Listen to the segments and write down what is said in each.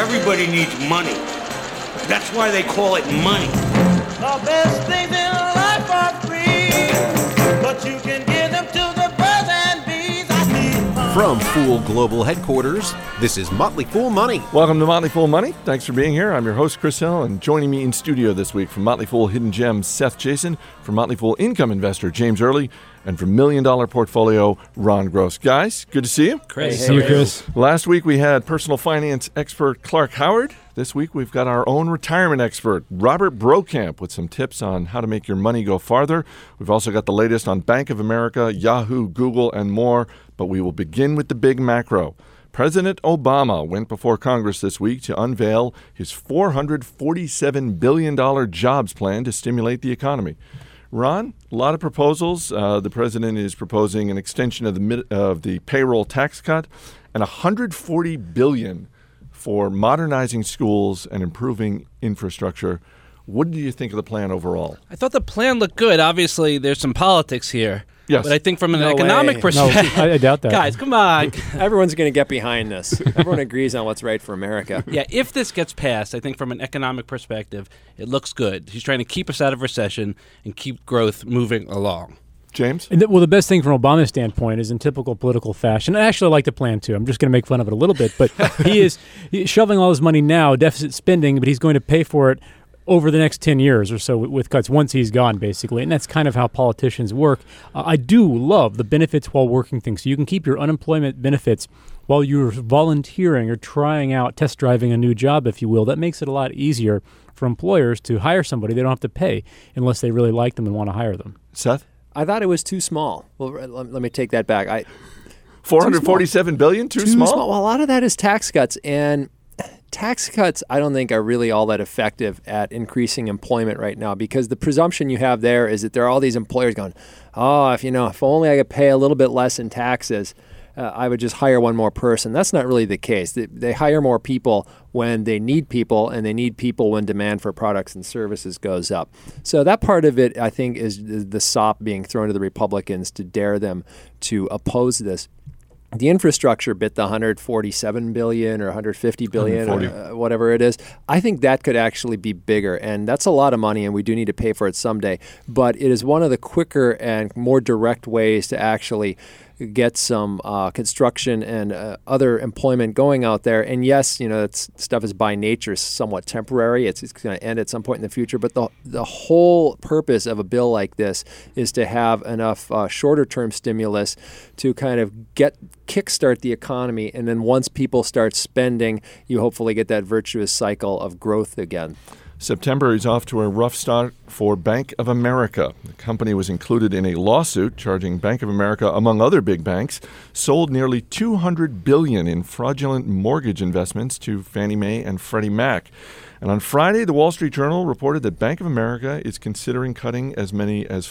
Everybody needs money. That's why they call it money. The best things in life are free, but you can give them to the birds and bees. From Fool Global Headquarters, this is Motley Fool Money. Welcome to Motley Fool Money. Thanks for being here. I'm your host, Chris Hill, and joining me in studio this week from Motley Fool Hidden Gems, Seth Jason, from Motley Fool Income Investor, James Early, and from $1 Million Portfolio, Ron Gross. Guys, good to see you. Chris. See you, Chris. Last week we had personal finance expert Clark Howard. This week we've got our own retirement expert, Robert Brokamp, with some tips on how to make your money go farther. We've also got the latest on Bank of America, Yahoo, Google, and more. But we will begin with the big macro. President Obama went before Congress this week to unveil his $447 billion jobs plan to stimulate the economy. Ron, a lot of proposals. The president is proposing an extension of the payroll tax cut and $140 billion for modernizing schools and improving infrastructure. What do you think of the plan overall? I thought the plan looked good. Obviously, there's some politics here. Yes. But I think from an No economic way. perspective... No, I doubt that. Guys, come on. Everyone's going to get behind this. Everyone agrees on what's right for America. Yeah, if this gets passed, I think from an economic perspective, it looks good. He's trying to keep us out of recession and keep growth moving along. James? Well, the best thing from Obama's standpoint is in typical political fashion. I actually like the plan, too. I'm just going to make fun of it a little bit. But he's shoving all his money now, deficit spending, but he's going to pay for it over the next 10 years or so with cuts once he's gone, basically. And that's kind of how politicians work. I do love the benefits while working things. So you can keep your unemployment benefits while you're volunteering or trying out, test driving a new job, if you will. That makes it a lot easier for employers to hire somebody they don't have to pay unless they really like them and want to hire them. Seth? I thought it was too small. Well, let me take that back. $447 billion? Too small? Well, a lot of that is tax cuts, and tax cuts I don't think are really all that effective at increasing employment right now, because the presumption you have there is that there are all these employers going, if only I could pay a little bit less in taxes, I would just hire one more person. That's not really the case. They hire more people when they need people, and they need people when demand for products and services goes up. So that part of it, I think, is the sop being thrown to the Republicans to dare them to oppose this. The infrastructure bit, the $147 billion or $150 billion or whatever it is, I think that could actually be bigger. And that's a lot of money, and we do need to pay for it someday. But it is one of the quicker and more direct ways to actually get some construction and other employment going out there. And yes, that stuff is by nature somewhat temporary. It's going to end at some point in the future. But the whole purpose of a bill like this is to have enough shorter-term stimulus to kind of kickstart the economy. And then once people start spending, you hopefully get that virtuous cycle of growth again. September is off to a rough start for Bank of America. The company was included in a lawsuit charging Bank of America, among other big banks, sold nearly $200 billion in fraudulent mortgage investments to Fannie Mae and Freddie Mac. And on Friday, the Wall Street Journal reported that Bank of America is considering cutting as many as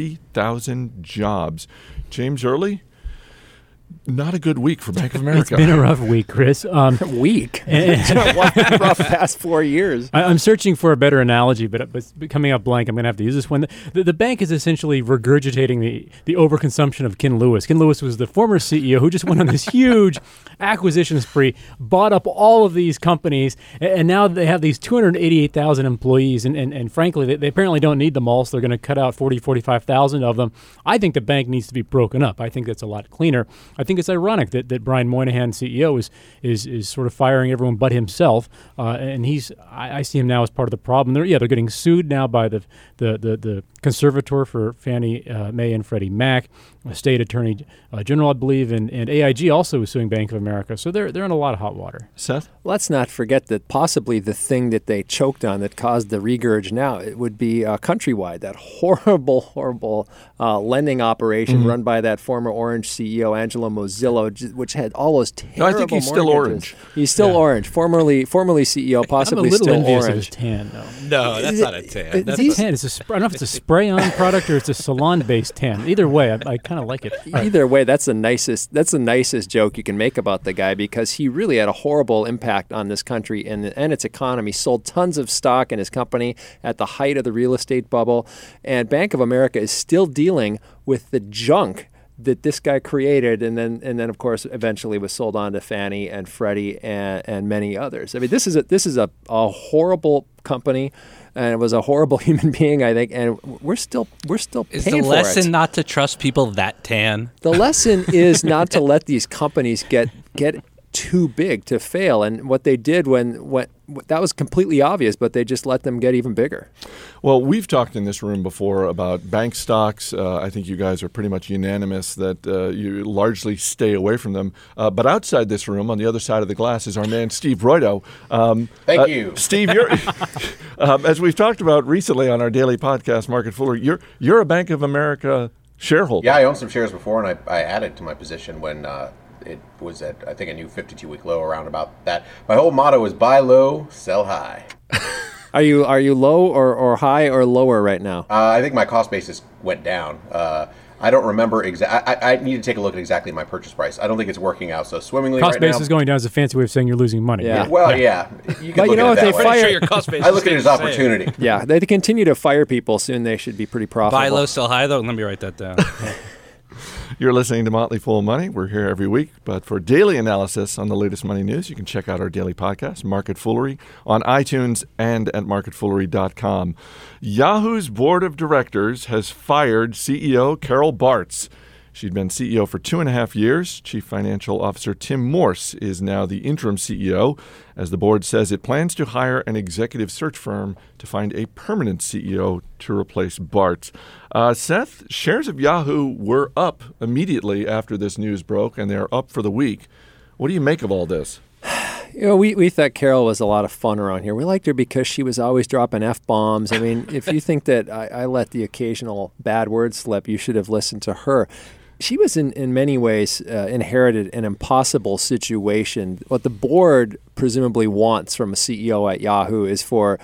40,000 jobs. James Early? Not a good week for Bank of America. It's been a rough week, Chris. Week? It's rough past 4 years. I'm searching for a better analogy, but coming up blank, I'm going to have to use this one. The bank is essentially regurgitating the overconsumption of Ken Lewis. Ken Lewis was the former CEO who just went on this huge acquisition spree, bought up all of these companies, and now they have these 288,000 employees, and frankly, they apparently don't need them all, so they're going to cut out 45,000 of them. I think the bank needs to be broken up. I think that's a lot cleaner. I think it's ironic that Brian Moynihan, CEO, is sort of firing everyone but himself, and I see him now as part of the problem. They're getting sued now by the conservator for Fannie Mae and Freddie Mac, a state attorney general, I believe, and AIG also is suing Bank of America. So they're in a lot of hot water. Seth? Let's not forget that possibly the thing that they choked on that caused the regurg now, it would be Countrywide, that horrible lending operation run by that former Orange CEO, Angelo Mozillo, which had all those terrible No, I think he's still mortgages. Orange. He's still Orange, formerly CEO, possibly I'm a little still envious Orange. of his tan, though. No, that's not a tan. It's a tan. I don't know if it's a spray-on product or it's a salon-based tan. Either way, I kind of like it. Either way, that's the nicest joke you can make about the guy, because he really had a horrible impact on this country and its economy. Sold tons of stock in his company at the height of the real estate bubble, and Bank of America is still dealing with the junk that this guy created, and then of course eventually was sold on to Fannie and Freddie and many others. I mean, this is a horrible company, and it was a horrible human being, I think, and we're still Is paying the for it. lesson not to trust people that tan? The lesson is not to let these companies get too big to fail. And what they did when that was completely obvious, but they just let them get even bigger. Well, we've talked in this room before about bank stocks. I think you guys are pretty much unanimous that you largely stay away from them. But outside this room, on the other side of the glass, is our man Steve Roydo. Thank you, Steve. You're as we've talked about recently on our daily podcast, Market Foolery. You're a Bank of America shareholder. Yeah, I owned some shares before, and I added to my position when it was at, I think, a new 52-week low around about that. My whole motto is buy low, sell high. Are you low or high or lower right now? I think my cost basis went down. I don't remember exactly. I need to take a look at exactly my purchase price. I don't think it's working out so swimmingly Cost right base now. is going down is a fancy way of saying you're losing money. Yeah. Well, yeah. You can But you look know at what, it they that way. fire- Sure, your cost base I look at it stays as the same. opportunity. Yeah, they continue to fire people. Soon they should be pretty profitable. Buy low, sell high, though. Let me write that down. You're listening to Motley Fool Money. We're here every week. But for daily analysis on the latest money news, you can check out our daily podcast, Market Foolery, on iTunes and at marketfoolery.com. Yahoo's board of directors has fired CEO Carol Bartz. She'd been CEO for 2.5 years. Chief Financial Officer Tim Morse is now the interim CEO, as the board says it plans to hire an executive search firm to find a permanent CEO to replace Bartz. Seth, shares of Yahoo were up immediately after this news broke, and they're up for the week. What do you make of all this? You know, we thought Carol was a lot of fun around here. We liked her because she was always dropping F-bombs. I mean, if you think that I let the occasional bad word slip, you should have listened to her. She was in many ways inherited an impossible situation. What the board presumably wants from a CEO at Yahoo is for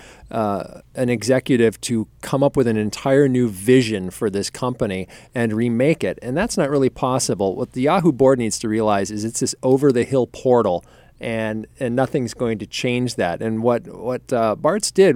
an executive to come up with an entire new vision for this company and remake it. And that's not really possible. What the Yahoo board needs to realize is it's this over-the-hill portal, and nothing's going to change that. And what Bartz did,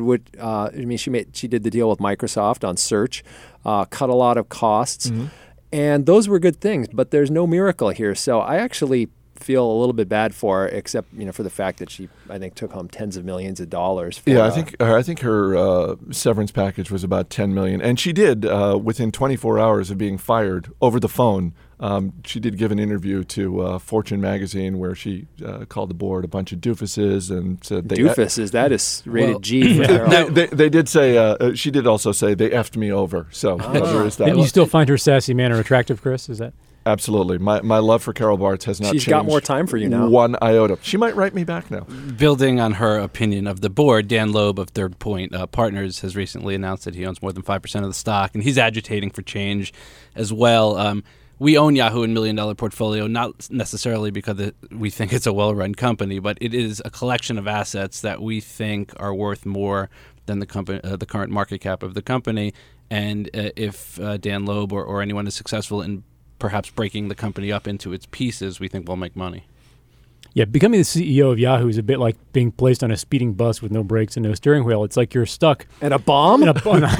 she did the deal with Microsoft on search, cut a lot of costs. Mm-hmm. And those were good things, but there's no miracle here. So I actually feel a little bit bad for her, except for the fact that she, I think, took home tens of millions of dollars. I think her severance package was about $10 million, and she did within 24 hours of being fired over the phone. She did give an interview to Fortune magazine where she called the board a bunch of doofuses and said doofuses. That is rated G for Carol. They did say she did also say they effed me over. So there is that. And you still find her sassy manner attractive, Chris? Is that? Absolutely. My love for Carol Bartz has not changed. She's got more time for you now. One iota. She might write me back now. Building on her opinion of the board, Dan Loeb of Third Point Partners has recently announced that he owns more than 5% of the stock, and he's agitating for change as well. We own Yahoo in $1 million portfolio, not necessarily because we think it's a well-run company, but it is a collection of assets that we think are worth more than the current market cap of the company. And if Dan Loeb or anyone is successful in perhaps breaking the company up into its pieces, we think we'll make money. Yeah, becoming the CEO of Yahoo is a bit like being placed on a speeding bus with no brakes and no steering wheel. It's like you're stuck. And a bomb? I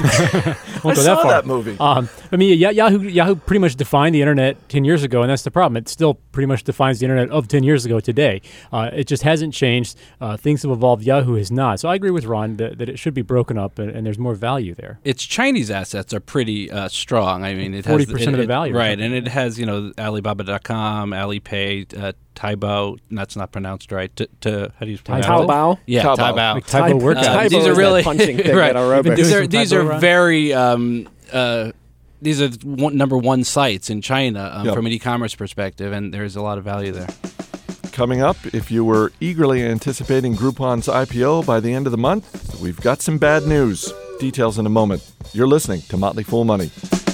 saw that movie. Yahoo pretty much defined the internet 10 years ago, and that's the problem. It still pretty much defines the internet of 10 years ago today. It just hasn't changed. Things have evolved. Yahoo has not. So I agree with Ron that it should be broken up, and there's more value there. Its Chinese assets are pretty strong. I mean, it 40% has of the value. Right, and it has, Alibaba.com, Alipay, Taobao, that's not pronounced right. How do you pronounce it? Taobao? Yeah, Taobao. Like Taobao workout. These are really punching thing right. at aerobics. These are very these are number one sites in China from an e-commerce perspective, and there's a lot of value there. Coming up, if you were eagerly anticipating Groupon's IPO by the end of the month, we've got some bad news. Details in a moment. You're listening to Motley Fool Money.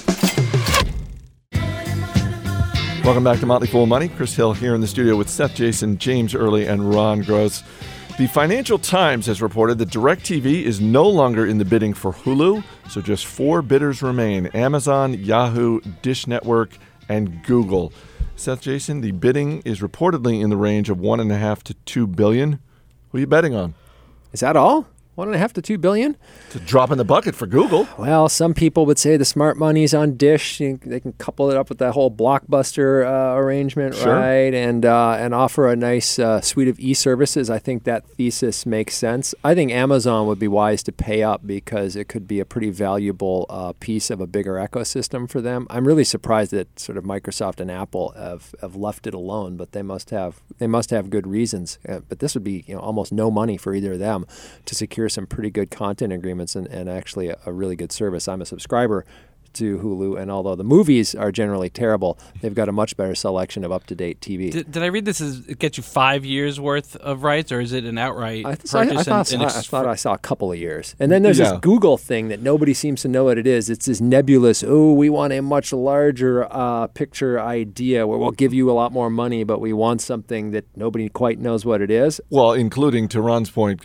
Welcome back to Motley Fool Money. Chris Hill here in the studio with Seth Jason, James Early, and Ron Gross. The Financial Times has reported that DirecTV is no longer in the bidding for Hulu, so just 4 bidders remain: Amazon, Yahoo, Dish Network, and Google. Seth Jason, the bidding is reportedly in the range of $1.5 to $2 billion. Who are you betting on? Is that all? 1.5 to 2 billion. It's a drop in the bucket for Google. Well, some people would say the smart money's on Dish. They can couple it up with that whole Blockbuster arrangement, Sure. right? And offer a nice suite of e-services. I think that thesis makes sense. I think Amazon would be wise to pay up because it could be a pretty valuable piece of a bigger ecosystem for them. I'm really surprised that sort of Microsoft and Apple have left it alone, but they must have good reasons. But this would be almost no money for either of them to secure some pretty good content agreements and actually a really good service. I'm a subscriber to Hulu, and although the movies are generally terrible, they've got a much better selection of up-to-date TV. Did I read this as it gets you 5 years worth of rights, or is it an outright purchase? I thought I saw a couple of years. And then there's this Google thing that nobody seems to know what it is. It's this nebulous, we want a much larger picture idea where we'll give you a lot more money, but we want something that nobody quite knows what it is. Well, including, to Ron's point,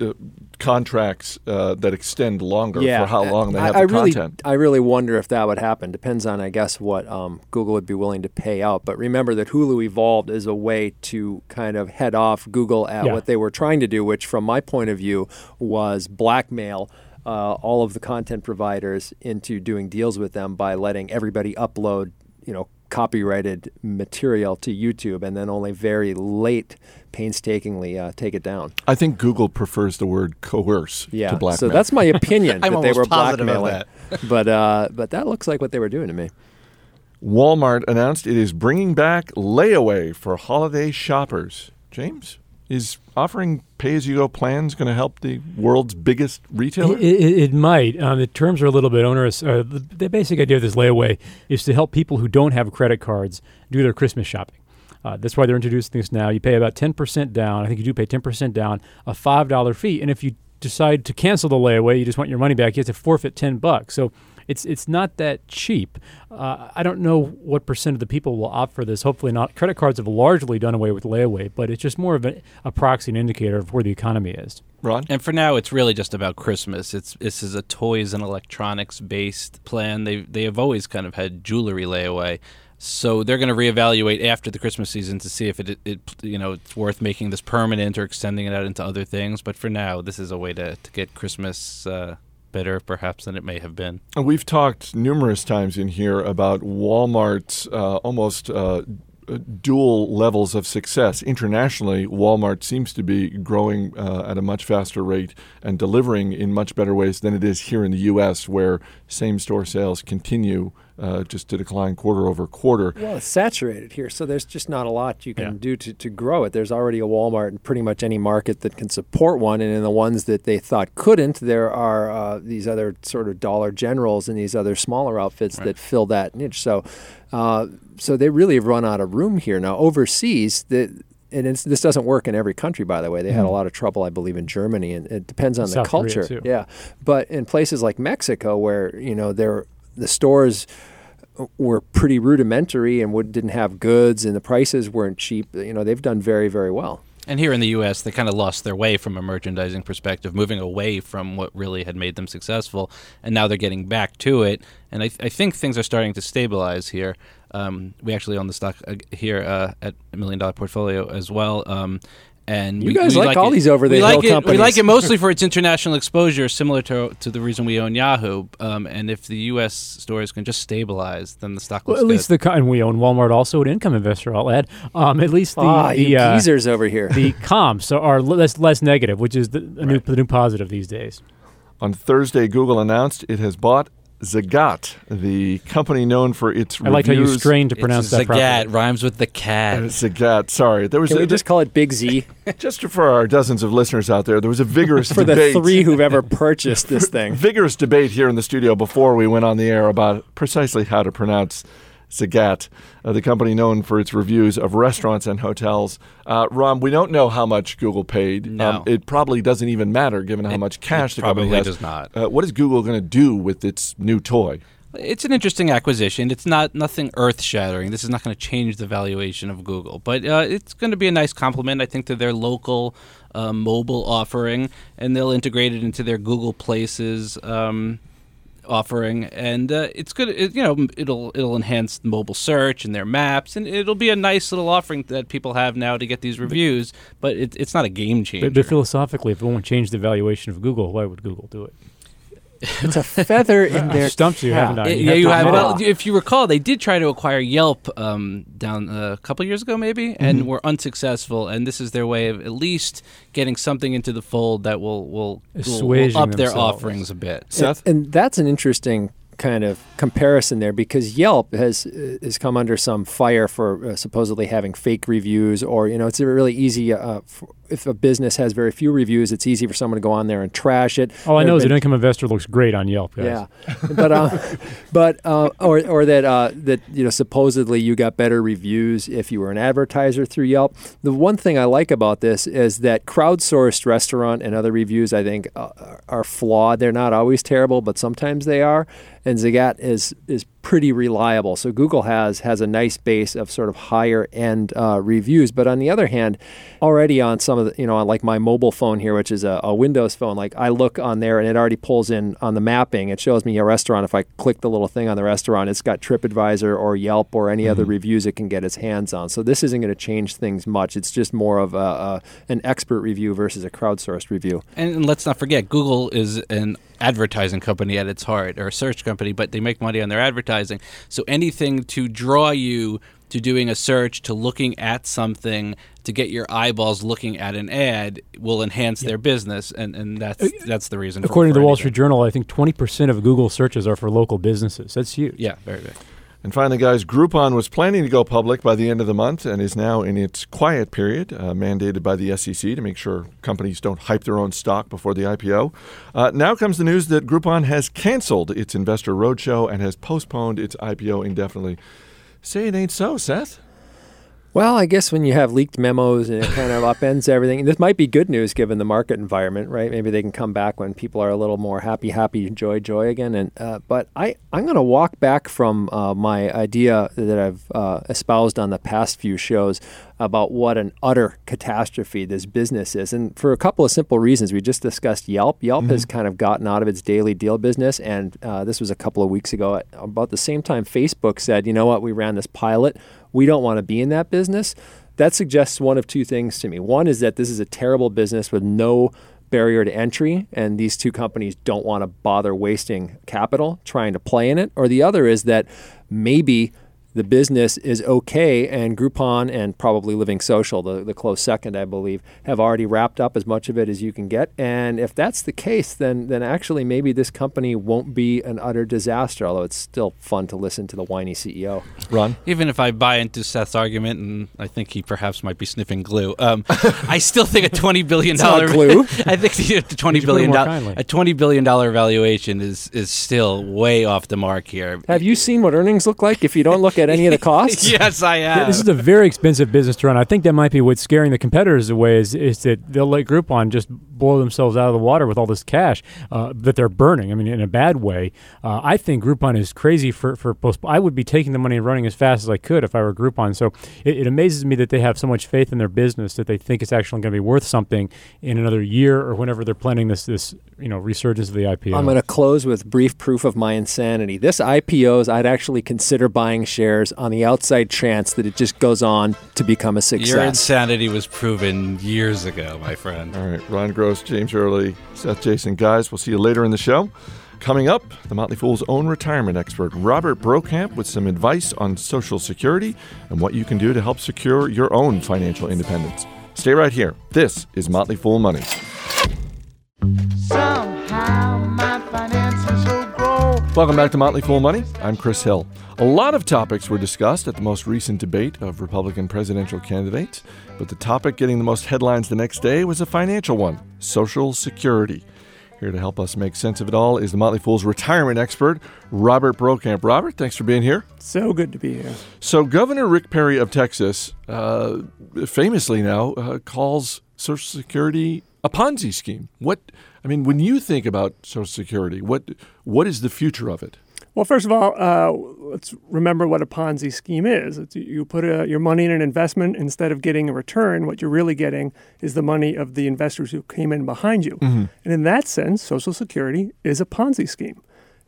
contracts that extend longer for how long they have the content. I really wonder if that would happen. Depends on, I guess, what Google would be willing to pay out. But remember that Hulu evolved as a way to kind of head off Google at what they were trying to do, which from my point of view was blackmail all of the content providers into doing deals with them by letting everybody upload, copyrighted material to YouTube and then only very late painstakingly take it down. I think Google prefers the word coerce to blackmail. So that's my opinion I'm that they were almost positive of blackmailing. But that looks like what they were doing to me. Walmart announced it is bringing back layaway for holiday shoppers. James, is offering pay-as-you-go plans going to help the world's biggest retailer? It might. The terms are a little bit onerous. The basic idea of this layaway is to help people who don't have credit cards do their Christmas shopping. That's why they're introducing this now. You pay about 10% down. I think you do pay 10% down, a $5 fee. And if you decide to cancel the layaway, you just want your money back, you have to forfeit $10. So it's not that cheap. I don't know what percent of the people will opt for this. Hopefully not. Credit cards have largely done away with layaway, but it's just more of a proxy and indicator of where the economy is. Ron? And for now, it's really just about Christmas. This is a toys and electronics based plan. They have always kind of had jewelry layaway. So they're going to reevaluate after the Christmas season to see if it's worth making this permanent or extending it out into other things. But for now, this is a way to get Christmas better, perhaps, than it may have been. We've talked numerous times in here about Walmart's almost dual levels of success. Internationally, Walmart seems to be growing at a much faster rate and delivering in much better ways than it is here in the U.S., where same-store sales continue just to decline quarter over quarter. Well, it's saturated here, so there's just not a lot you can do to grow it. There's already a Walmart in pretty much any market that can support one, and in the ones that they thought couldn't, there are these other sort of Dollar Generals and these other smaller outfits that fill that niche. So they really have run out of room here. Now, overseas, this doesn't work in every country, by the way. They had a lot of trouble, I believe, in Germany, and it depends on South the culture. Korea, too. Yeah, but in places like Mexico, where the stores were pretty rudimentary and didn't have goods, and the prices weren't cheap, they've done very, very well. And here in the U.S., they kind of lost their way from a merchandising perspective, moving away from what really had made them successful, and now they're getting back to it. And I think things are starting to stabilize here. We actually own the stock here at $1 Million Portfolio as well. And you guys like all these over-the-hill companies. We like it mostly for its international exposure, similar to the reason we own Yahoo. And if the U.S. stores can just stabilize, then the stock looks at least good. And we own Walmart also, an income investor, I'll add. At least the geezers over here. The comps are less negative, which is the new positive these days. On Thursday, Google announced it has bought Zagat, the company known for its reviews. I like how you strain to pronounce that properly. Zagat rhymes with the cat. Zagat, sorry. Can we just call it Big Z? Just for our dozens of listeners out there, there was a vigorous for debate. For the 3 who've ever purchased this thing. Vigorous debate here in the studio before we went on the air about precisely how to pronounce Zagat, the company known for its reviews of restaurants and hotels. Ron, we don't know how much Google paid. No. It probably doesn't even matter given how much cash the company has. Probably does not. What is Google going to do with its new toy? It's an interesting acquisition. It's nothing earth-shattering. This is not going to change the valuation of Google. But it's going to be a nice complement, I think, to their local mobile offering, and they'll integrate it into their Google Places offering, and it's good. It'll enhance mobile search and their maps, and it'll be a nice little offering that people have now to get these reviews. But it's not a game changer. But philosophically, if it won't change the valuation of Google, why would Google do it? It's a feather in their stumps you, haven't I? You have. Well, if you recall, they did try to acquire Yelp down a couple years ago, maybe, and were unsuccessful. And this is their way of at least getting something into the fold that will up their offerings a bit. Seth? And that's an interesting kind of comparison there, because Yelp has come under some fire for supposedly having fake reviews, or it's really easy if a business has very few reviews, it's easy for someone to go on there and trash it. All I know is an income investor looks great on Yelp, guys. Yeah, but or that supposedly you got better reviews if you were an advertiser through Yelp. The one thing I like about this is that crowdsourced restaurant and other reviews, I think, are flawed. They're not always terrible, but sometimes they are. And Zagat is pretty reliable. So Google has a nice base of sort of higher end reviews. But on the other hand, already on some of the, on like my mobile phone here, which is a Windows phone, like I look on there and it already pulls in on the mapping. It shows me a restaurant. If I click the little thing on the restaurant, it's got TripAdvisor or Yelp or any other reviews it can get its hands on. So this isn't going to change things much. It's just more of an expert review versus a crowdsourced review. And let's not forget, Google is an advertising company at its heart, or a search company, but they make money on their advertising. So anything to draw you to doing a search, to looking at something, to get your eyeballs looking at an ad will enhance their business, and that's the reason. According to the Wall Street Journal, I think 20% of Google searches are for local businesses. That's huge. Yeah, very big. And finally, guys, Groupon was planning to go public by the end of the month and is now in its quiet period, mandated by the SEC to make sure companies don't hype their own stock before the IPO. Now comes the news that Groupon has canceled its investor roadshow and has postponed its IPO indefinitely. Say it ain't so, Seth. Well, I guess when you have leaked memos and it kind of upends everything, this might be good news given the market environment, right? Maybe they can come back when people are a little more happy, joy again. And but I'm going to walk back from my idea that I've espoused on the past few shows about what an utter catastrophe this business is. And for a couple of simple reasons. We just discussed Yelp. Yelp has kind of gotten out of its daily deal business. And this was a couple of weeks ago. At about the same time, Facebook said, you know what, we ran this pilot. We don't want to be in that business. That suggests one of two things to me. One is that this is a terrible business with no barrier to entry, and these two companies don't want to bother wasting capital trying to play in it. Or the other is that maybe the business is okay, and Groupon and probably Living Social, the close second, I believe, have already wrapped up as much of it as you can get. And if that's the case, then actually maybe this company won't be an utter disaster, although it's still fun to listen to the whiny CEO. Ron? Even if I buy into Seth's argument, and I think he perhaps might be sniffing glue, I still think a $20 billion glue. I think the $20 billion valuation is still way off the mark here. Have you seen what earnings look like if you don't look at any of the costs? Yes, I have. Yeah, this is a very expensive business to run. I think that might be what's scaring the competitors away is that they'll let Groupon just blow themselves out of the water with all this cash that they're burning. I mean, in a bad way. I think Groupon is crazy for I would be taking the money and running as fast as I could if I were Groupon. So it amazes me that they have so much faith in their business that they think it's actually going to be worth something in another year or whenever they're planning this resurgence of the IPO. I'm going to close with brief proof of my insanity. This IPOs, I'd actually consider buying shares on the outside chance that it just goes on to become a success. Your insanity was proven years ago, my friend. All right, Ron Gross, James Early, Seth Jason. Guys, we'll see you later in the show. Coming up, the Motley Fool's own retirement expert, Robert Brokamp, with some advice on Social Security and what you can do to help secure your own financial independence. Stay right here. This is Motley Fool Money. Somehow my finances will grow. Welcome back to Motley Fool Money. I'm Chris Hill. A lot of topics were discussed at the most recent debate of Republican presidential candidates, but the topic getting the most headlines the next day was a financial one, Social Security. Here to help us make sense of it all is the Motley Fool's retirement expert, Robert Brokamp. Robert, thanks for being here. So good to be here. So Governor Rick Perry of Texas, famously now, calls Social Security a Ponzi scheme. When you think about Social Security, what is the future of it? Well, first of all, let's remember what a Ponzi scheme is. You put your money in an investment. Instead of getting a return, what you're really getting is the money of the investors who came in behind you. Mm-hmm. And in that sense, Social Security is a Ponzi scheme.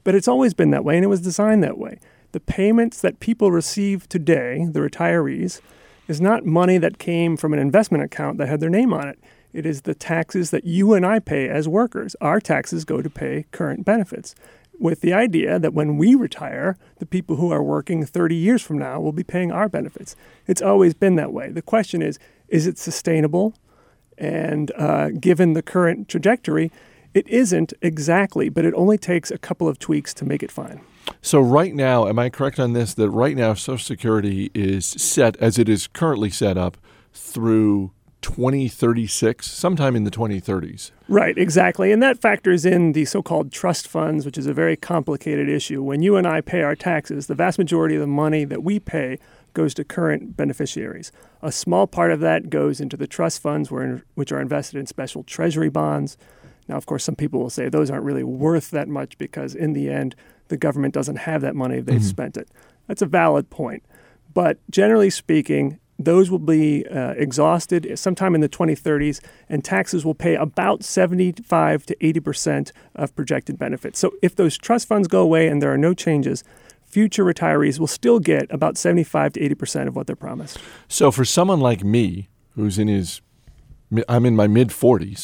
But it's always been that way, and it was designed that way. The payments that people receive today, the retirees, is not money that came from an investment account that had their name on it. It is the taxes that you and I pay as workers. Our taxes go to pay current benefits, with the idea that when we retire, the people who are working 30 years from now will be paying our benefits. It's always been that way. The question is it sustainable? And given the current trajectory, it isn't exactly, but it only takes a couple of tweaks to make it fine. So right now, am I correct on this, that right now Social Security is set, as it is currently set up, through 2036, sometime in the 2030s? Right, exactly. And that factors in the so-called trust funds, which is a very complicated issue. When you and I pay our taxes, the vast majority of the money that we pay goes to current beneficiaries. A small part of that goes into the trust funds, which are invested in special treasury bonds. Now, of course, some people will say those aren't really worth that much because in the end, the government doesn't have that money if they've spent it. That's a valid point. But generally speaking, those will be exhausted sometime in the 2030s, and taxes will pay about 75 to 80% of projected benefits. So if those trust funds go away and there are no changes, future retirees will still get about 75 to 80% of what they're promised. So for someone like me, who's I'm in my mid-40s,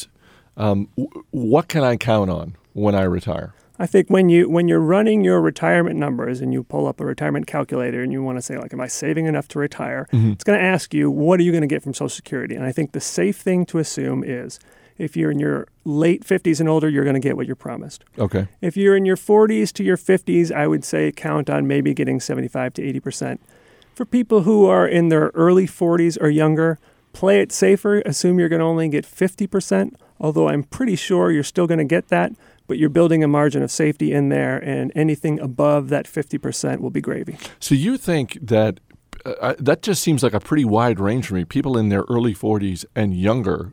what can I count on when I retire? I think when you're running your retirement numbers and you pull up a retirement calculator and you want to say, like, am I saving enough to retire? It's going to ask you, what are you going to get from Social Security? And I think the safe thing to assume is if you're in your late 50s and older, you're going to get what you're promised. Okay. If you're in your 40s to your 50s, I would say count on maybe getting 75 to 80%. For people who are in their early 40s or younger, play it safer. Assume you're going to only get 50%, although I'm pretty sure you're still going to get that. But you're building a margin of safety in there, and anything above that 50% will be gravy. So you think that that just seems like a pretty wide range for me. People in their early 40s and younger.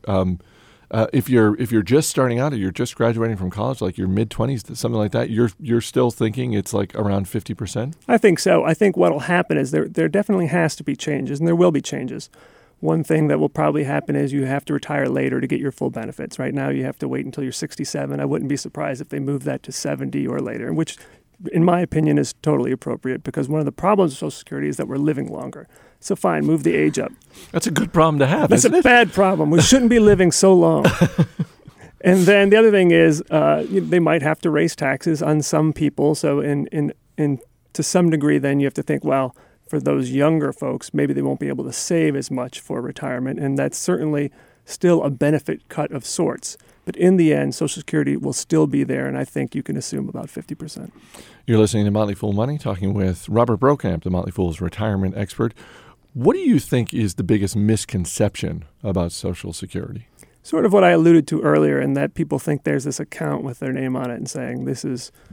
If you're just starting out or you're just graduating from college, like your mid-20s, something like that, you're still thinking it's like around 50%? I think so. I think what will happen is there definitely has to be changes, and there will be changes. One thing that will probably happen is you have to retire later to get your full benefits. Right now, you have to wait until you're 67. I wouldn't be surprised if they move that to 70 or later, which, in my opinion, is totally appropriate because one of the problems with Social Security is that we're living longer. So fine, move the age up. That's a good problem to have, That's isn't a it? bad problem. We shouldn't be living so long. And then the other thing is they might have to raise taxes on some people. So in to some degree, then you have to think, well, for those younger folks, maybe they won't be able to save as much for retirement, and that's certainly still a benefit cut of sorts. But in the end, Social Security will still be there, and I think you can assume about 50%. You're listening to Motley Fool Money, talking with Robert Brokamp, the Motley Fool's retirement expert. What do you think is the biggest misconception about Social Security? Sort of what I alluded to earlier, in that people think there's this account with their name on it and saying, this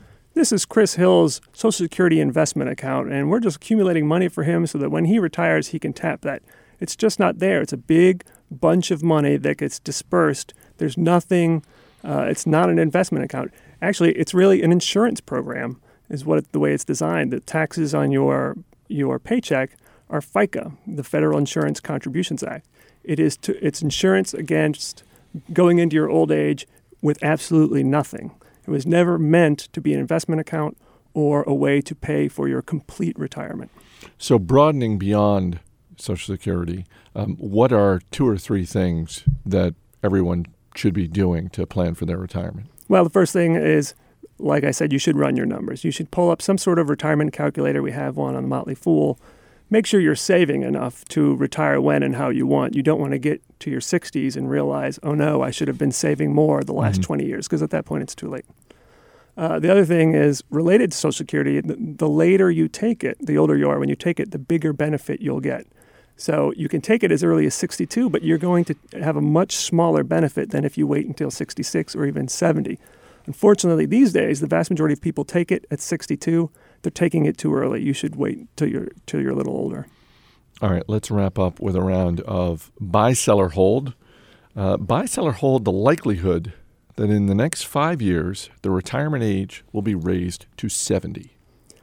is Chris Hill's Social Security investment account, and we're just accumulating money for him so that when he retires, he can tap that. It's just not there. It's a big bunch of money that gets dispersed. There's nothing. It's not an investment account. Actually, it's really an insurance program is the way it's designed. The taxes on your paycheck are FICA, the Federal Insurance Contributions Act. It's insurance against going into your old age with absolutely nothing. It was never meant to be an investment account or a way to pay for your complete retirement. So broadening beyond Social Security, what are 2 or 3 things that everyone should be doing to plan for their retirement? Well, the first thing is, like I said, you should run your numbers. You should pull up some sort of retirement calculator. We have one on the Motley Fool. Make sure you're saving enough to retire when and how you want. You don't want to get to your 60s and realize, oh no, I should have been saving more the last 20 years, because at that point it's too late. The other thing is related to Social Security. The later you take it, the older you are when you take it, the bigger benefit you'll get. So you can take it as early as 62, but you're going to have a much smaller benefit than if you wait until 66 or even 70. Unfortunately, these days, the vast majority of people take it at 62. They're taking it too early. You should wait till you're a little older. All right, let's wrap up with a round of buy, sell, or hold. Buy, sell, or hold the likelihood that in the next 5 years, the retirement age will be raised to 70.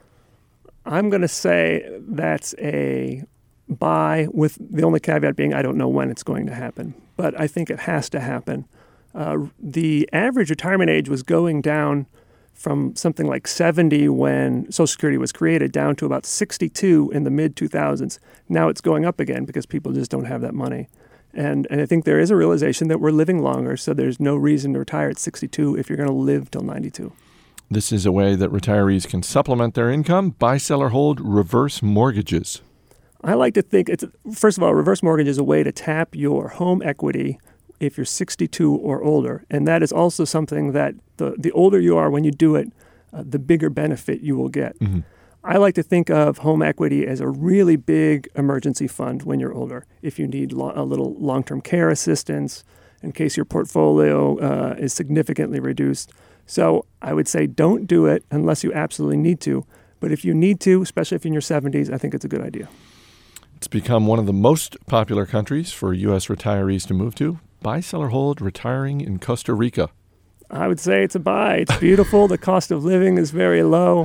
I'm going to say that's a buy, with the only caveat being I don't know when it's going to happen. But I think it has to happen. The average retirement age was going down from something like 70 when Social Security was created down to about 62 in the mid-2000s. Now it's going up again because people just don't have that money. And I think there is a realization that we're living longer, so there's no reason to retire at 62 if you're going to live till 92. This is a way that retirees can supplement their income. Buy, sell, or hold reverse mortgages. I like to think first of all, reverse mortgage is a way to tap your home equity if you're 62 or older. And that is also something that the older you are when you do it, the bigger benefit you will get. Mm-hmm. I like to think of home equity as a really big emergency fund when you're older. If you need a little long-term care assistance, in case your portfolio is significantly reduced. So I would say don't do it unless you absolutely need to. But if you need to, especially if you're in your 70s, I think it's a good idea. It's become one of the most popular countries for U.S. retirees to move to. Buy, sell, or hold retiring in Costa Rica. I would say it's a buy. It's beautiful. The cost of living is very low.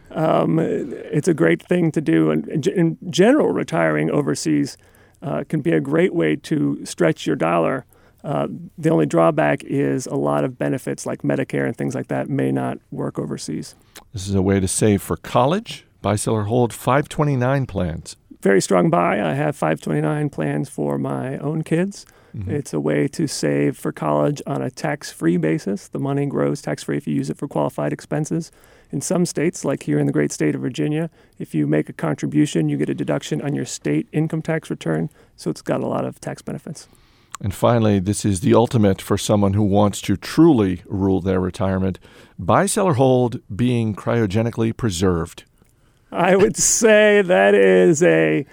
It's a great thing to do. And in general, retiring overseas can be a great way to stretch your dollar. The only drawback is a lot of benefits like Medicare and things like that may not work overseas. This is a way to save for college. Buy, sell, or hold 529 plans. Very strong buy. I have 529 plans for my own kids. Mm-hmm. It's a way to save for college on a tax-free basis. The money grows tax-free if you use it for qualified expenses. In some states, like here in the great state of Virginia, if you make a contribution, you get a deduction on your state income tax return. So it's got a lot of tax benefits. And finally, this is the ultimate for someone who wants to truly rule their retirement. Buy, sell, or hold being cryogenically preserved. I would say that is a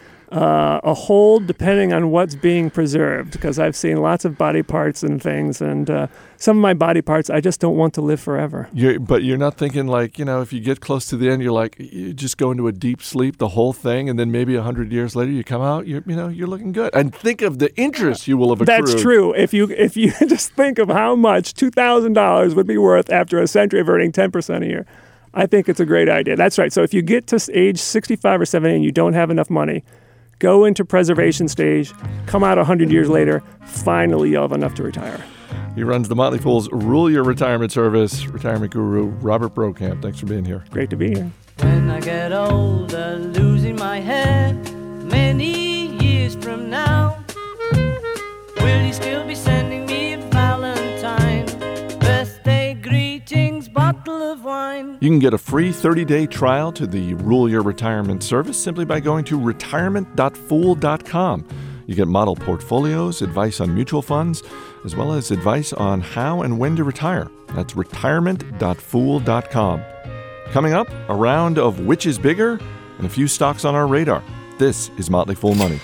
hold depending on what's being preserved, because I've seen lots of body parts and things, and some of my body parts I just don't want to live forever. But you're not thinking like, if you get close to the end, you just go into a deep sleep, the whole thing, and then maybe 100 years later you come out, you're looking good. And think of the interest you will have accrued. That's true. If you just think of how much $2,000 would be worth after a century of earning 10% a year. I think it's a great idea. That's right. So if you get to age 65 or 70 and you don't have enough money, go into preservation stage, come out 100 years later, finally you'll have enough to retire. He runs the Motley Fool's Rule Your Retirement Service. Retirement guru Robert Brokamp. Thanks for being here. Great to be here. When I get older, losing my head, many years from now, will you still be sending me a Valentine? Birthday greetings, bottle of wine. You can get a free 30-day trial to the Rule Your Retirement Service simply by going to retirement.fool.com. You get model portfolios, advice on mutual funds, as well as advice on how and when to retire. That's retirement.fool.com. Coming up, a round of which is bigger and a few stocks on our radar. This is Motley Fool Money.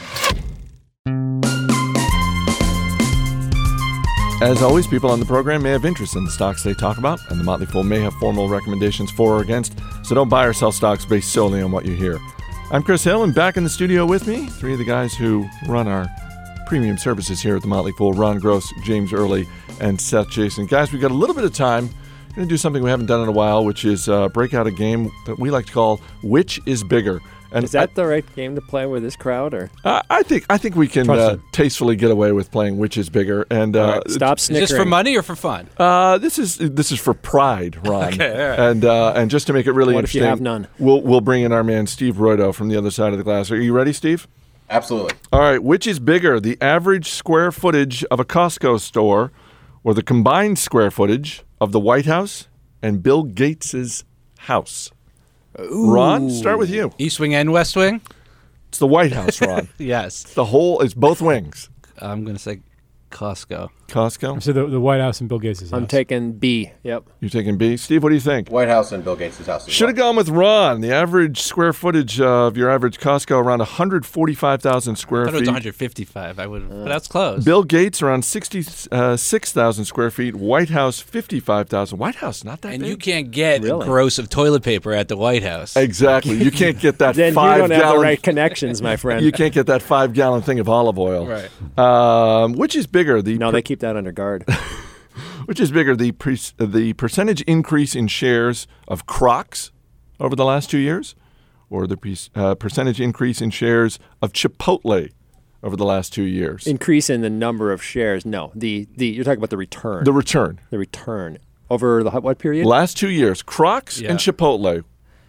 As always, people on the program may have interest in the stocks they talk about, and the Motley Fool may have formal recommendations for or against, so don't buy or sell stocks based solely on what you hear. I'm Chris Hill, and back in the studio with me, three of the guys who run our premium services here at the Motley Fool: Ron Gross, James Early, and Seth Jason. Guys, we've got a little bit of time. We're going to do something we haven't done in a while, which is break out a game that we like to call Which is Bigger. And is that the right game to play with this crowd, or? I think we can tastefully get away with playing Which is Bigger. And right, stop snickering. Is this for money or for fun? This is for pride, Ron. Okay, all right. And just to make it really interesting, if you have none? We'll bring in our man Steve Roydo from the other side of the glass. Are you ready, Steve? Absolutely. All right. Which is bigger, the average square footage of a Costco store, or the combined square footage of the White House and Bill Gates's house? Ooh. Ron, start with you. East Wing and West Wing? It's the White House, Ron. Yes. It's both wings. I'm going to say Costco. Costco? So the White House and Bill Gates' house. I'm taking B. Yep. You're taking B. Steve, what do you think? White House and Bill Gates' house. Should have gone with Ron. The average square footage of your average Costco around 145,000 square I thought it was feet. 155. But that's close. Bill Gates around 66,000 square feet. White House 55,000. White House not that and big. you can't get gross of toilit paper at the White House. Exactly. You can't get that then 5 you don't gallon. have the right connections, my friend. You can't get that 5-gallon thing of olive oil. Right. Which is bigger? No, they keep that under guard. Which is bigger, the percentage increase in shares of Crocs over the last 2 years, or the percentage increase in shares of Chipotle over the last 2 years? Increase in the number of shares? No, you're talking about the return. The return. The return. Over the what period? Last 2 years, Crocs Yeah. and Chipotle.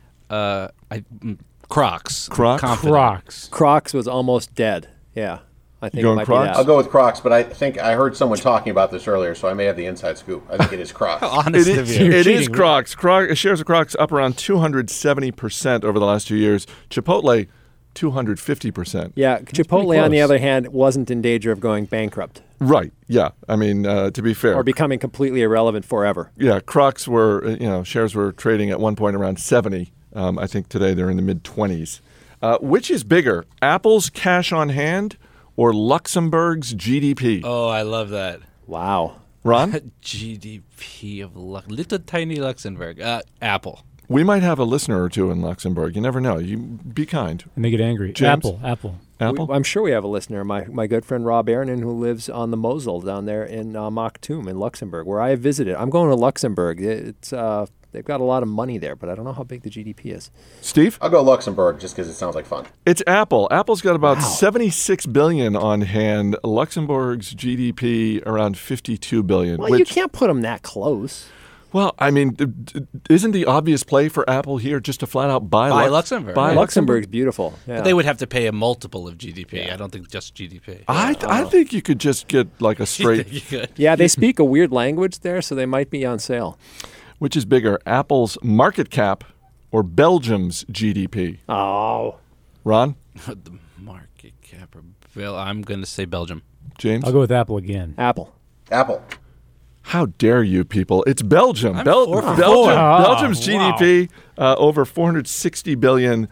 Crocs. Crocs? Confident. Crocs. Crocs was almost dead. Yeah, I think going it might Crocs? be I'll that. go with Crocs, but I think I heard someone talking about this earlier, so I may have the inside scoop. I think it is Crocs. Honest It of is, you. it is cheating. Crocs. Shares of Crocs up around 270% over the last 2 years. Chipotle, 250%. Yeah, Chipotle, on the close. other hand, wasn't in danger of going bankrupt Right. Yeah. I mean, to be fair, or becoming completely irrelevant forever. yeah, Crocs were, shares were trading at one point around 70. I think today they're in the mid 20s. Which is bigger, Apple's cash on hand or Luxembourg's GDP? Oh, I love that. Wow. Ron, GDP of little tiny Luxembourg. Apple. we might have a listener or two in Luxembourg. You never know. You be kind. And they get angry. James? Apple. Apple? I'm sure we have a listener, my good friend Rob Aronin, who lives on the Mosel down there in Mokhtoum in Luxembourg, where I have visited. I'm going to Luxembourg. It's they've got a lot of money there, but I don't know how big the GDP is. Steve? I'll go Luxembourg just because it sounds like fun. It's Apple. Apple's got about 76 billion on hand. Luxembourg's GDP around 52 billion. Well, you can't put them that close. Well, I mean, isn't the obvious play for Apple here just to flat out buy Luxembourg. Buy Luxembourg's beautiful. Yeah. But they would have to pay a multiple of GDP. I don't think just GDP. I think you could just get like a straight. You could. Yeah, they speak a weird language there, so they might be on sale. Which is bigger, Apple's market cap or Belgium's GDP? Oh. Ron? The market cap. I'm going to say Belgium. James? I'll go with Apple again. Apple. Apple. How dare you people? It's Belgium. I'm 4 for 4. Belgium's Wow. GDP over 460 billion.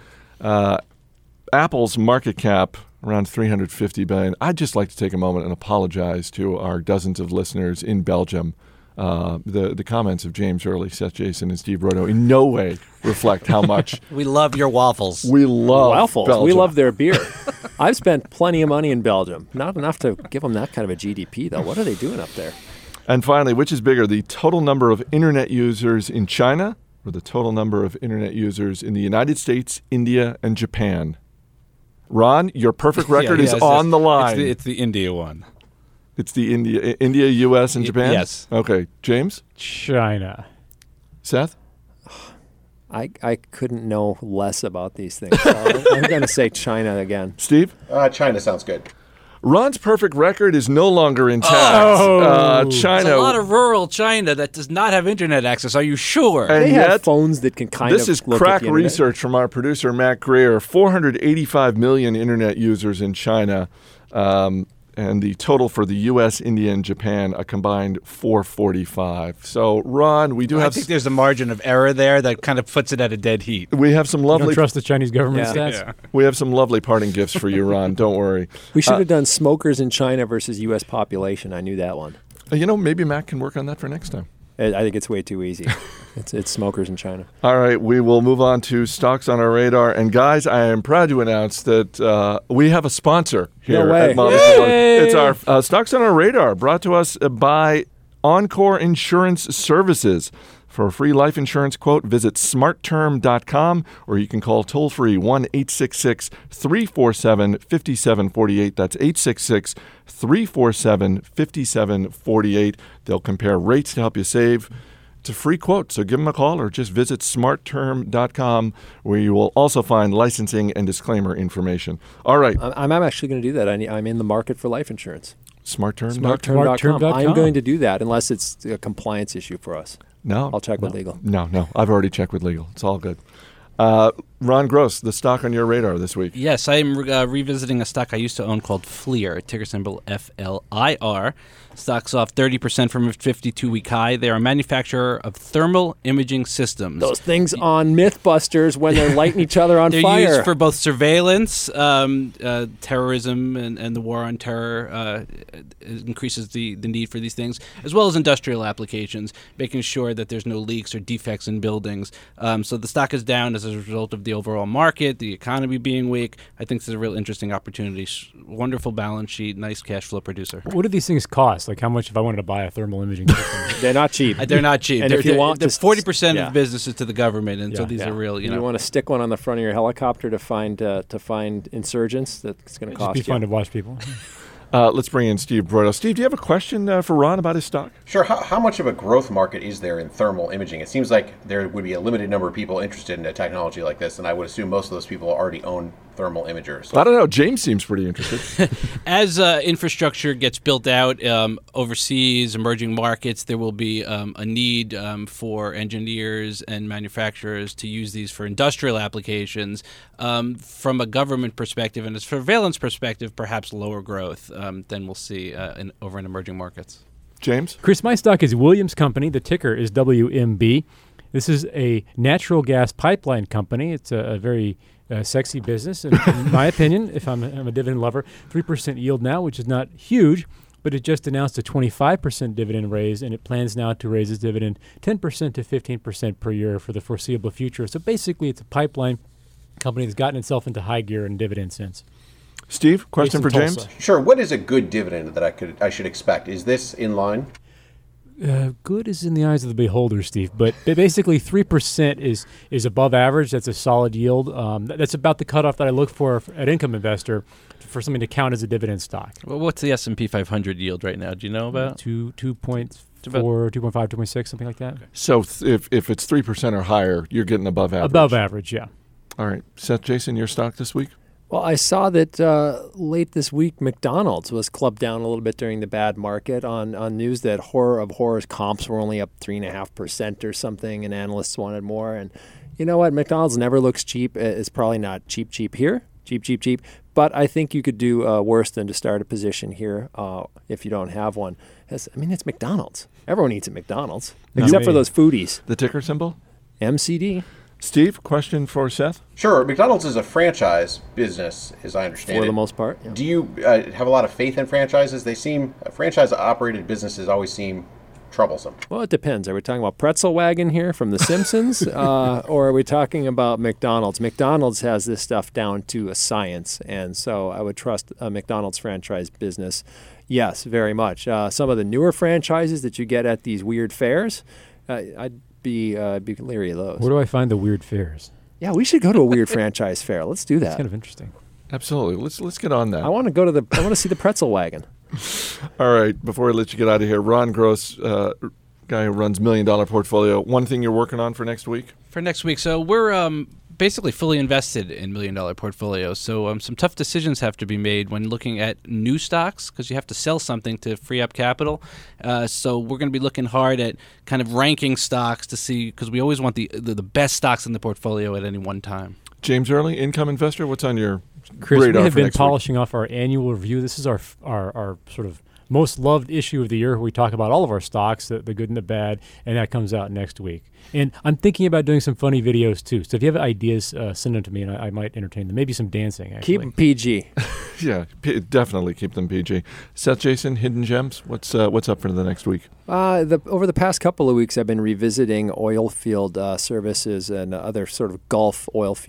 Apple's market cap around 350 billion. I'd just like to take a moment and apologize to our dozens of listeners in Belgium. The comments of James Early, Seth Jason, and Steve Rodo in no way reflect how much We love your waffles. we love Waffles. Belgium. We love their beer. I've spent plenty of money in Belgium. Not enough to give them that kind of a GDP, though. What are they doing up there? And finally, which is bigger, the total number of internet users in China or the total number of internet users in the United States, India, and Japan? Ron, your perfect record is on the line. It's the India one. It's the India, U.S., and Japan? Yes. Okay. James? China. Seth? I couldn't know less about these things. So I'm going to say China again. Steve? China sounds good. Ron's perfect record is no longer intact. China. There's a lot of rural China that does not have internet access. Are you sure? And They yet, have phones that can kind this of is look crack at the internet. research from our producer, Matt Greer. 485 million internet users in China. And the total for the U.S., India, and Japan, a combined 445. So, Ron, we do I have think there's a margin of error there that kind of puts it at a dead heat. we have some You don't lovely trust the Chinese government Yeah. stats? we have some lovely parting gifts for you, Ron. Don't worry. We should have done smokers in China versus U.S. population. I knew that one. Maybe Matt can work on that for next time. I think it's way too easy. It's smokers in China. All right, we will move on to Stocks on Our Radar. And guys, I am proud to announce that we have a sponsor here No way. at Motley Fool. It's our Stocks on Our Radar, brought to us by Encore Insurance Services. For a free life insurance quote, visit smartterm.com, or you can call toll-free 1-866-347-5748. That's 866-347-5748. They'll compare rates to help you save. It's a free quote, so give them a call or just visit smartterm.com, where you will also find licensing and disclaimer information. All right, I'm actually going to do that. I'm in the market for life insurance. smartterm.com. Smartterm.com. I'm Smartterm.com. going to do that unless it's a compliance issue for us. No, I'll check with legal. No, I've already checked with legal. It's all good. Ron Gross, the stock on your radar this week. Yes, I am revisiting a stock I used to own called FLIR, ticker symbol FLIR. Stock's off 30% from a 52-week high. They are a manufacturer of thermal imaging systems. Those things on Mythbusters when they're lighting each other on They're fire. used for both surveillance, terrorism, and the war on terror increases the need for these things, as well as industrial applications, making sure that there's no leaks or defects in buildings. So the stock is down as a result of the overall market, the economy being weak. I think this is a real interesting opportunity. Wonderful balance sheet, nice cash flow producer. What do these things cost? Like how much if I wanted to buy a thermal imaging system? They're not cheap. They're not cheap. And they're, if you want they're to 40% yeah. of business is to the government, and so Yeah. these are real. You want to stick one on the front of your helicopter to find insurgents? That's going to It'd just cost be you. fun to watch people. Let's bring in Steve Broido. Steve, do you have a question for Ron about his stock? Sure. How much of a growth market is there in thermal imaging? It seems like there would be a limited number of people interested in a technology like this, and I would assume most of those people already own thermal imagers. I don't know. James seems pretty interested. As infrastructure gets built out overseas, emerging markets, there will be a need for engineers and manufacturers to use these for industrial applications. From a government perspective and a surveillance perspective, perhaps lower growth than we'll see over in emerging markets. James? Chris, my stock is Williams Company. The ticker is WMB. This is a natural gas pipeline company. It's a very sexy business, in my opinion, if I'm a dividend lover. 3% yield now, which is not huge, but it just announced a 25% dividend raise, and it plans now to raise its dividend 10% to 15% per year for the foreseeable future. So basically, it's a pipeline company that's gotten itself into high gear in dividend sense. Steve, question for Tulsa. James? Sure. What is a good dividend that I should expect? Is this in line? Good is in the eyes of the beholder, Steve. But basically, 3% is above average. That's a solid yield. That's about the cutoff that I look for at Income Investor for something to count as a dividend stock. Well, what's the S&P 500 yield right now? Do you know about? 2.4, 2.5, 2.6, something like that. Okay. So if it's 3% or higher, you're getting above average. Above average, yeah. All right. Seth, Jason, your stock this week? Well, I saw that late this week, McDonald's was clubbed down a little bit during the bad market on news that horror of horrors comps were only up 3.5% or something, and analysts wanted more. And you know what? McDonald's never looks cheap. It's probably not cheap here. Cheap. But I think you could do worse than to start a position here if you don't have one. It's McDonald's. Everyone eats at McDonald's, except for those foodies. The ticker symbol? MCD. Steve, question for Seth? Sure. McDonald's is a franchise business, as I understand it. For the most part. Yeah. Do you have a lot of faith in franchises? Franchise-operated businesses always seem troublesome. Well, it depends. Are we talking about Pretzel Wagon here from The Simpsons, or are we talking about McDonald's? McDonald's has this stuff down to a science, and so I would trust a McDonald's franchise business. Yes, very much. Some of the newer franchises that you get at these weird fairs, I'd be leery of those. Where do I find the weird fairs? Yeah, we should go to a weird franchise fair. Let's do that. It's kind of interesting. Absolutely. Let's get on that. I want to see the Pretzel Wagon. All right. Before I let you get out of here, Ron Gross, guy who runs $1 Million Portfolio. One thing you're working on for next week? For next week, so we're basically fully invested in $1 Million Portfolio. So some tough decisions have to be made when looking at new stocks because you have to sell something to free up capital. So we're going to be looking hard at kind of ranking stocks to see, because we always want the best stocks in the portfolio at any one time. James Early, Income Investor, what's on your Chris, radar we have for been next polishing off our annual review. This is our sort of most loved issue of the year where we talk about all of our stocks, the good and the bad, and that comes out next week. And I'm thinking about doing some funny videos too. So if you have ideas, send them to me and I might entertain them. Maybe some dancing, actually. Keep them PG. Yeah, definitely keep them PG. Seth, Jason, Hidden Gems, what's up for the next week? Over the past couple of weeks, I've been revisiting oil field services and other sort of Gulf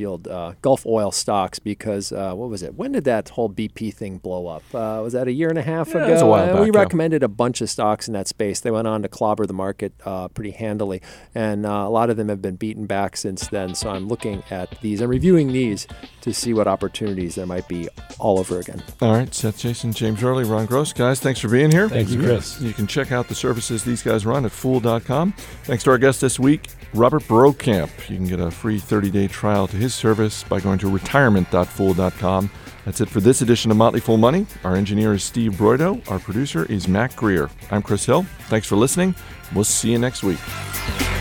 oil stocks because, what was it? When did that whole BP thing blow up? Was that a year and a half ago? It was a while back, we recommended a bunch of stocks in that space. They went on to clobber the market pretty handily, and a lot of them have been beaten back since then. So I'm looking at these and reviewing these to see what opportunities there might be all over again. All right, Seth, Jason, James Early, Ron Gross. Guys, thanks for being here. Thank you, Chris. You can check out the services these guys run at Fool.com. Thanks to our guest this week, Robert Brokamp. You can get a free 30-day trial to his service by going to retirement.fool.com. That's it for this edition of Motley Fool Money. Our engineer is Steve Broido. Our producer is Matt Greer. I'm Chris Hill. Thanks for listening. We'll see you next week.